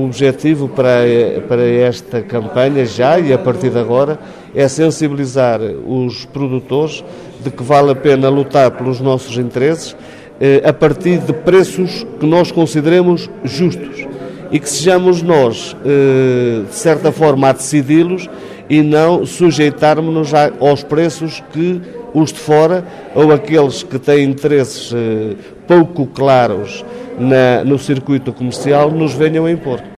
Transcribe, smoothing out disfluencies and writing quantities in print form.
objetivo para esta campanha já e a partir de agora é sensibilizar os produtores de que vale a pena lutar pelos nossos interesses a partir de preços que nós consideremos justos e que sejamos nós, de certa forma, a decidi-los e não sujeitarmos-nos aos preços que os de fora ou aqueles que têm interesses pouco claros no circuito comercial nos venham a impor.